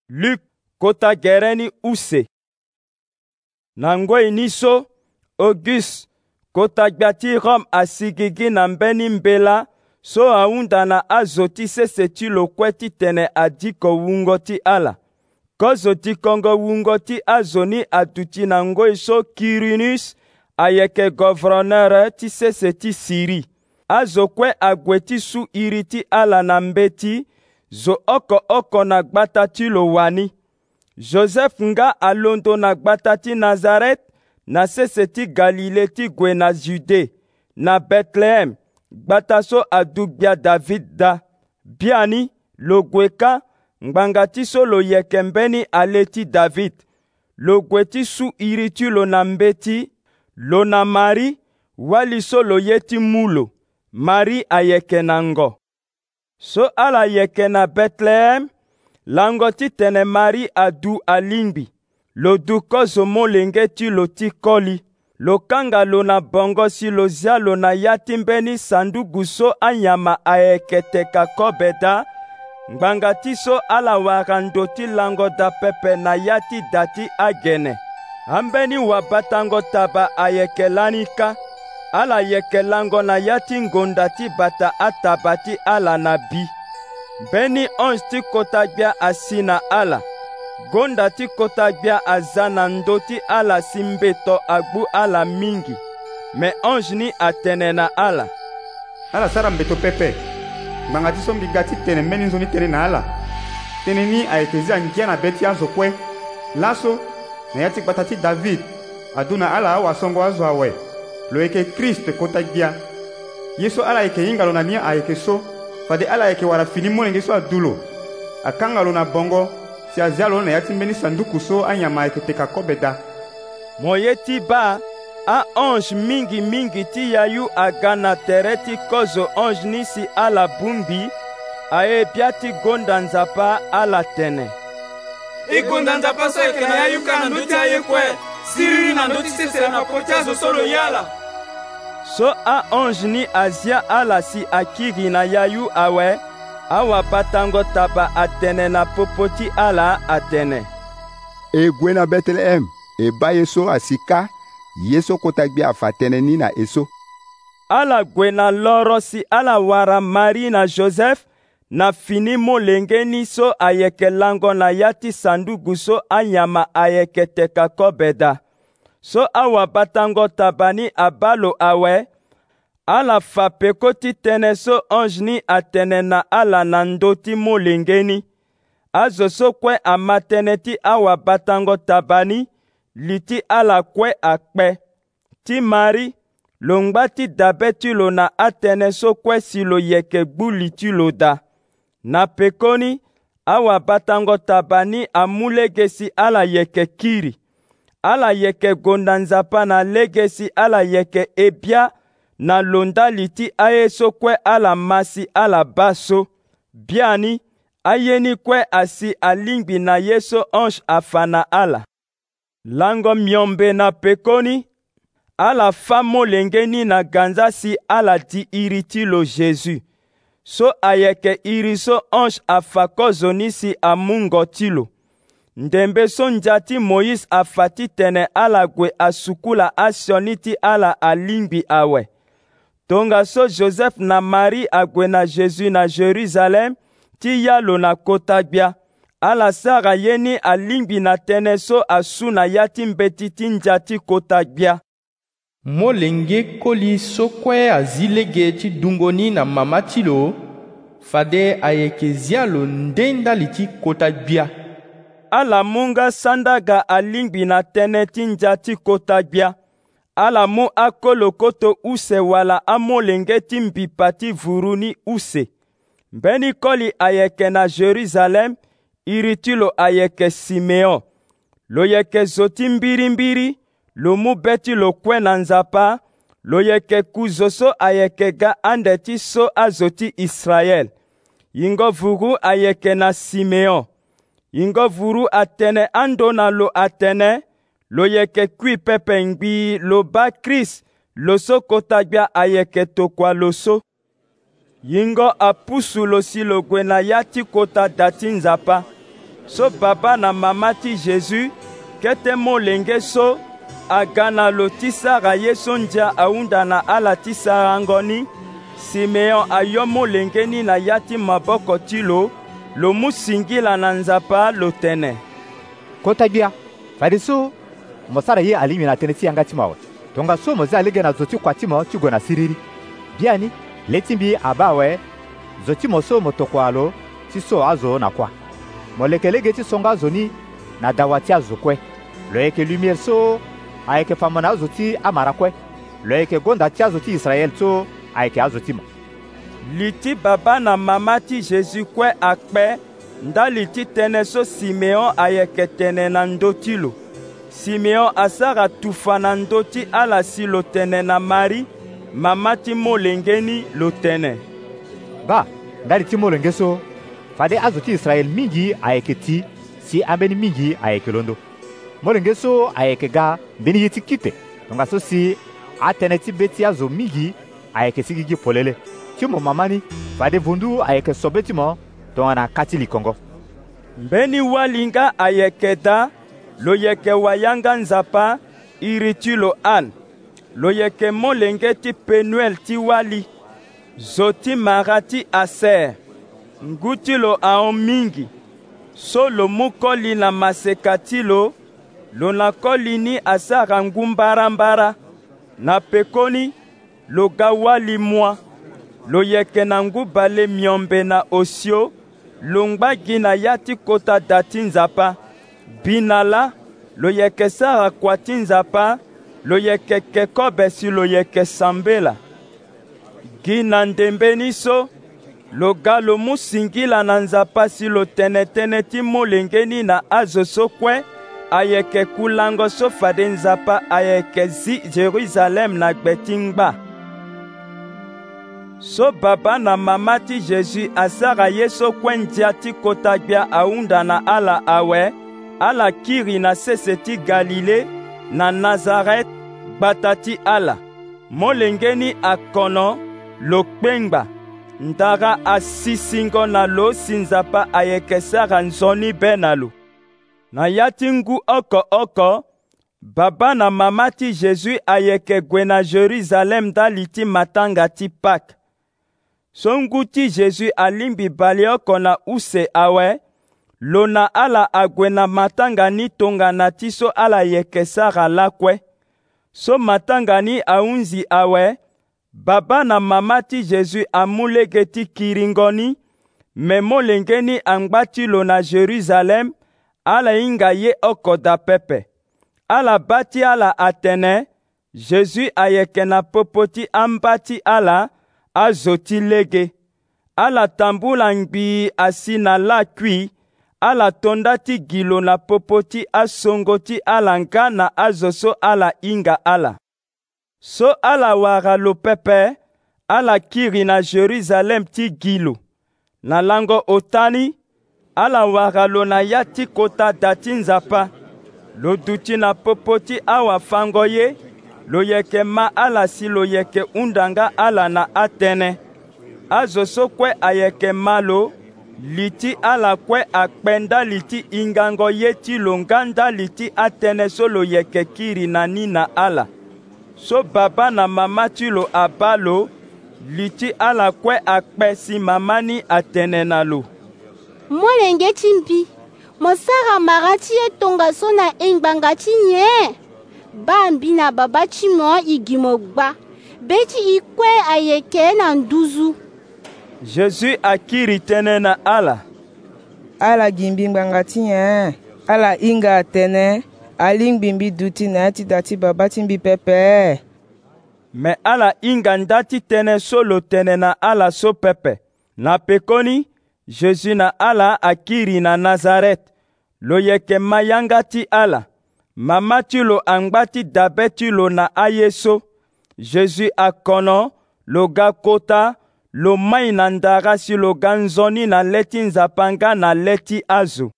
Luc kota gereni use. Nangoi niso Auguste kota gbati Rome asigigi na mbeni mbela so aunda na azoti seseti lokweti tene adiko wungoti ala. Kozoti kongo wungoti azoni aduti na ngoi so Quirinus ayeke governeur ti seseti Siri. Azokwe agweti su iriti ala na mbeti zo oko na gbata ti lo wani. Joseph nga alondo na gbata ti Nazaret na sese ti Galile ti gue na Jude na Bethlehem gbata so adugbia David da. Biani lo gue ka ngbanga ti so lo yeke mbeni ale ti David. Lo gue ti su iri ti lo na mbeti lo na Mari wali so lo ye ti mulo. Mari ayeke na ngo. So ala yeke na Bethlehem lango ti tene Mari adu alingbi. Lo du kozo molenge ti lo ti koli. Lo kanga lo na bongo si lo zia lo na yati mbeni sandugu so anyama ayeke te ka kobeda. Ngbanga ti so ala warando ti lango da pepe na yati dati agene. Ambeni wabatango taba ayeke lanika. Ala yeke lango na yati ngonda ti bata ataba ti ala na bi. Beni onge ti kota gbia asi na ala. Gonda ti kota gbia aza na ndo ti ala si mbeto agbu ala mingi. Me onge ni atene na ala. Ala sara mbeto pepe. Ngbanga ti so mbiga ti tene mbeni nzoni tene na ala. Tene ni ayeke zia ngia na beti azo kue. Laso na yati gbata ti David. Adu na ala awasongo azo awe. Lo yeke Christ kota gbia. Yeso ala yeke hinga lo na nia ayeke so. Fade ala yeke wara fini molenge so adulo. Akanga lo na bongo. Si azia lo na yati mbeni sanduku so anyama ayeke te ka kobeda. Moye ti ba a onge mingi ti yayu aga na tere ti kozo onge ni si ala bungbi. Aye bia ti gonda nzapa ala tene. I gonda nzapa so yeke na yayu ka na ndo ti aye kue. Siriri na ndo ti sesela na poti azo so lo yala. So a onge ni azia ala si akiri na yayu awe. Awa batango taba atene na popoti ala atene. E gue na Bethlehem. E ba yeso asika. Yeso kota gbia afatene ni na eso. Ala gue na loro si ala wara Mari na Joseph. Na fini molenge ni so ayeke lango na yati sandugu so anyama ayeke te ka kobeda. So awa batango tabani abalo awe. Ala fa peko ti tene so onge ni atene na ala na ndo ti molenge ni. Azo so kue amatene ti awa batango tabani. Li ti ala kue akpe. Ti Mari, lo ngba ti dabe ti lo na atene so kue si lo yeke gbu li ti lo da. Na pekoni, awa batango tabani amulege si ala yeke kiri. Ala yeke gonda nzapa na lege si ala yeke ebia na londa li ti aye so kue ala masi ala baso. Biani, ayeni kue asi alingbi na yeso onge afa na ala. Lango miombe na pekoni, ala fa molenge ni na ganza si ala di iri ti lo Jésus. So ayeke iri so onge afa kozo ni si amungo ti lo. Ndembe so njati Moïse afati tene ala gue asukula asioni ti ala alingbi awe. Tonga so Joseph na Mari agwe na Jésus na Jerusalem ti yalo na kota gbia. Ala sara yeni alingbi na tene so asu na yati mbeti ti njati kota gbia. Molenge koli so kue azilege ti dungoni na mama ti lo. Fade ayeke zia lo ndenda li ti kota gbia. Ala munga sandaga alingbi na tene ti njati kota gbia. Ala mu akolo koto use wala amolenge ti mbipa ti vuru ni use. Mbeni koli ayeke na Jerusalem, iri ti lo ayeke Simeon. Lo yeke zo ti mbiri, lo mu beti lo kue na nzapa, lo yeke kuzo so ayeke ga ande ti so azo ti Israel. Yingo vuru ayeke na Simeon. Yingo vuru atene ando na lo atene, lo yeke kui pepe ngbi lo ba Christ, lo so kota gbia ayeke tokua lo so. Yingo apusu lo si lo gue na yati kota dati nzapa. so baba na mama ti Jésus kete molenge so aga na lo ti sara ye so ndia ahunda na ala ti sara ngoni. Simeon ayo molenge ni na ya ti maboko ti lo mu singila na nzapa lo tene. Kota gbia fade so mo sara ye alimi na tene ti yanga ti mawe tonga so mo za lege na zo ti kua ti mo ti go na siriri bia ni le ti mbi abawe zo ti mo so mo tokua lo ti so azo na kua mo leke lege ti songa azo ni na dawa ti azo kue lo yeke lumière so ayeke fama na azo ti amara kue lo yeke gonda ti azo ti Israel so ayeke azo ti mo. Li ti baba na mama ti Jésus kue akpe nda li ti tene so Simeon ayeke tene na ndö ti lo. Simeon asara tufa na ndö ti ala si lo tene na Marie mama ti molenge ni lo tene. Ba nda li ti molenge so fade azo ti Israel mingi ayeke ti si ambeni mingi ayeke londo. Molenge so ayeke ga mbeni ye ti kite tonga so si atene ti be ti azo mingi ayeke sigi gi polele ti mo mama ni fade vundu ayeke sobe ti mo tonga na kati likongo. Mbeni walinga ayeke da lo yeke wayanga nzapa iri ti lo an lo yeke molenge ti Penuel ti wali zo ti mara ti Aser ngu ti lo ahon mingi so lo mu koli na maseka ti lo na koli ni asara ngu mbarambara na pekoni lo ga wali mwa lo yeke na ngu bale miombe na osio lo ngba gi na ya ti kota da ti nzapa bina la lo yeke sara kua ti nzapa lo yeke ke kobe si lo yeke sambela gi na ndembeni so lo ga lo mu singila na nzapa si lo tene ti molenge ni na azo so kue ayeke kulango so fade nzapa ayeke zi Jérusalem na gbe ti ngba. So baba na mama ti Jésus asara ye so kue ndia ti kota gbia ahunda na ala awe ala kiri na sese ti Galile na Nazaret gbata ti ala molenge ni akono lo kpengba ndara asisingo na lo si nzapa ayeke sara nzoni be na lo. Na ya ti ngu oko baba na mama ti Jésus ayeke gue na Jérusalem nda li ti matanga ti Pâques. So ngu ti Jésus alingbi bale oko na use awe lo na ala ague na matanga ni tongana ti so ala yeke sara lakue. So matanga ni ahunzi awe baba na mama ti Jésus amu lege ti kiri ngoni me molenge ni angba ti lo na Jérusalem ala hinga ye oko dapepe. Ala ba ti ala atene Jésus ayeke na popo ti amba ti ala azo ti lege. Ala tambula ngbii asi na la kui ala tonda ti gi lo na popo ti asongo ti ala nga na azo so ala hinga ala. So ala wara lo pepe ala kiri na Jérusalem ti gi lo. Na lango otani ala wara lo na ya ti kota da ti nzapa lo duti na popo ti awafango ye lo yeke ma ala si lo yeke undanga ala na atene azo so kue ayeke ma lo li ti ala kue akpe nda li ti ingango ye ti lo nga nda li ti atene so lo yeke kiri na ni na ala. So baba na mama ti lo aba lo li ti ala kue akpe si mama ni atene na lo. Molenge ti mbi mo sara mara ti ye tonga so na engbanga ti nye ba mbi na baba ti mo e gi mo gba be ti e kue ayeke na nduzu. Jésus akiri tënë na ala. Ala gi mbi ngbanga ti nye ala hinga atene alingbi mbi duti na ya ti da ti baba ti mbi pepe. Me ala hinga nda ti tënë so lo tene na ala so pepe. Na pekoni Jésus na ala akiri na Nazaret lo yeke ma yanga ti ala. Mama ti lo angba ti dabe ti lo na aye so. Jésus akono lo ga kota lo mai na ndara si lo ga nzoni na le ti nzapa nga na le ti azo.